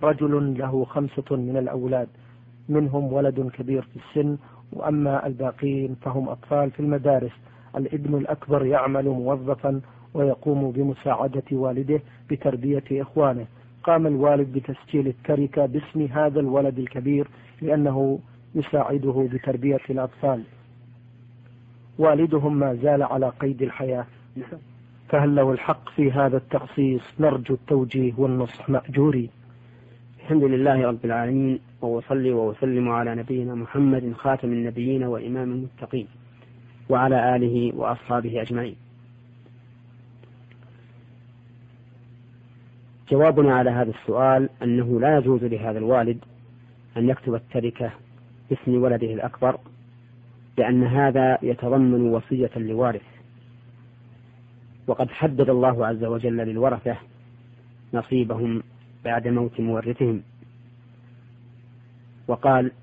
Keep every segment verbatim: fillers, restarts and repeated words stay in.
رجل له خمسة من الأولاد منهم ولد كبير في السن، وأما الباقين فهم أطفال في المدارس. الابن الأكبر يعمل موظفا ويقوم بمساعدة والده بتربية إخوانه. قام الوالد بتسجيل التركة باسم هذا الولد الكبير لأنه يساعده بتربية الأطفال. والدهم ما زال على قيد الحياة، فهل له الحق في هذا التخصيص؟ نرجو التوجيه والنصح مأجوري. الحمد لله رب العالمين، وأصلي وأسلم على نبينا محمد خاتم النبيين وإمام المتقين وعلى آله وأصحابه أجمعين. جوابنا على هذا السؤال أنه لا يجوز لهذا الوالد أن يكتب التركة باسم ولده الأكبر، لأن هذا يتضمن وصية لوارث، وقد حدد الله عز وجل للورثة نصيبهم بعد موت مورثهم، وقال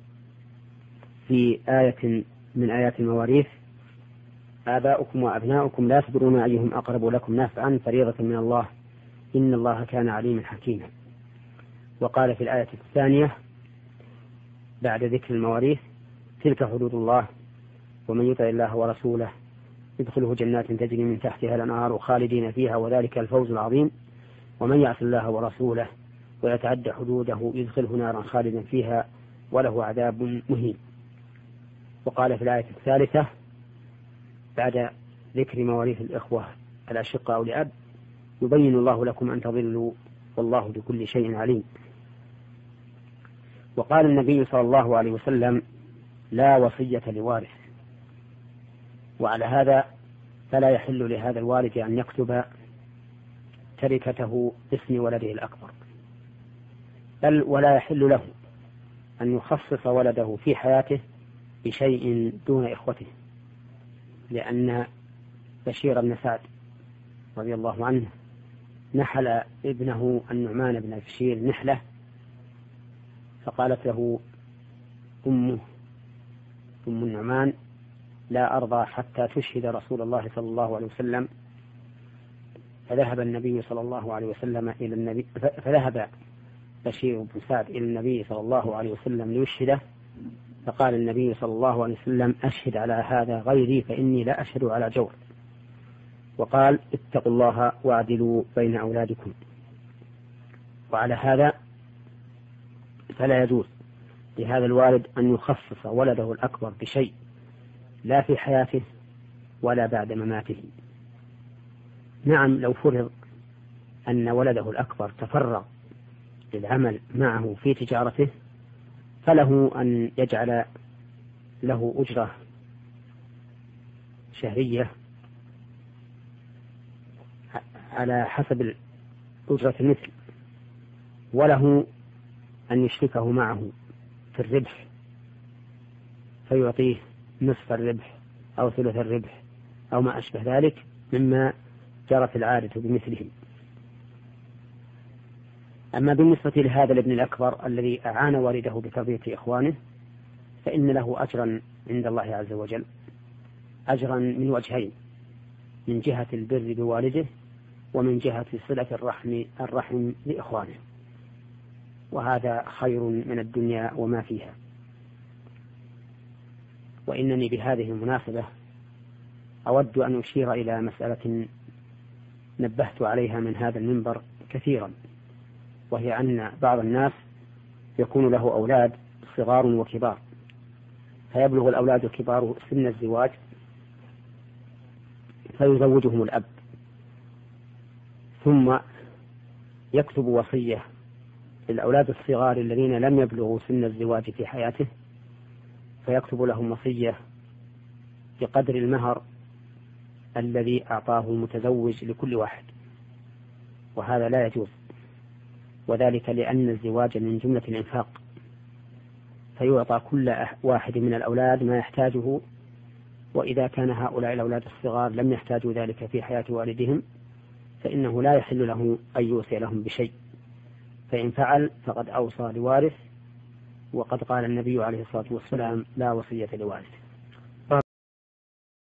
في آية من آيات المواريث: آباؤكم وأبناؤكم لا تدرون أيهم أقرب لكم نفعا فريضة من الله إن الله كان عليما حكيما. وقال في الآية الثانية بعد ذكر المواريث: تلك حدود الله ومن يطع الله ورسوله يدخله جنات تجري من تحتها الأنهار خالدين فيها وذلك الفوز العظيم ومن يعص الله ورسوله ويتعدى حدوده يدخله نارا خالدا فيها وله عذاب مهين. وقال في الآية الثالثة بعد ذكر مواريث الإخوة الأشقاء أو لأب: يبين الله لكم أن تضلوا والله بكل شيء عليم. وقال النبي صلى الله عليه وسلم: لا وصية لوارث. وعلى هذا فلا يحل لهذا الوالد أن يكتب تركته باسم ولده الأكبر، بل ولا يحل له أن يخصص ولده في حياته بشيء دون إخوته، لأن بشير بن سعد رضي الله عنه نحل ابنه النعمان بن بشير نحلة، فقالت له أمه أم النعمان: لا أرضى حتى تشهد رسول الله صلى الله عليه وسلم. فذهب النبي صلى الله عليه وسلم إلى النبي فذهب بشير بن سعد إلى النبي صلى الله عليه وسلم ليشهده، فقال النبي صلى الله عليه وسلم: أشهد على هذا غيري فإني لا أشهد على جور. وقال: اتقوا الله واعدلوا بين أولادكم. وعلى هذا فلا يجوز لهذا الوالد أن يخصص ولده الأكبر بشيء لا في حياته ولا بعد مماته. نعم، لو فرض أن ولده الأكبر تفرغ للعمل معه في تجارته فله أن يجعل له أجرة شهرية على حسب أجرة المثل، وله أن يشركه معه في الربح فيعطيه نصف الربح أو ثلث الربح أو ما أشبه ذلك مما جرت العادة بمثله. أما بالنسبة لهذا الابن الأكبر الذي أعان والده بتربية إخوانه فإن له أجرا عند الله عز وجل، أجرا من وجهين: من جهة البر بوالده ومن جهة صلة الرحم الرحم لإخوانه، وهذا خير من الدنيا وما فيها. وإنني بهذه المناسبة أود أن أشير إلى مسألة نبهت عليها من هذا المنبر كثيرا، وهي أن بعض الناس يكون له أولاد صغار وكبار، فيبلغ الأولاد الكبار سن الزواج فيزوجهم الأب، ثم يكتب وصية للأولاد الصغار الذين لم يبلغوا سن الزواج في حياته، فيكتب لهم وصية بقدر المهر الذي أعطاه المتزوج لكل واحد، وهذا لا يجوز، وذلك لأن الزواج من جملة الإنفاق، فيعطى كل واحد من الأولاد ما يحتاجه، وإذا كان هؤلاء الأولاد الصغار لم يحتاجوا ذلك في حياة والدهم فإنه لا يحل له أن يوصي لهم بشيء، فإن فعل فقد أوصى لوارث، وقد قال النبي عليه الصلاة والسلام: لا وصية لوارث.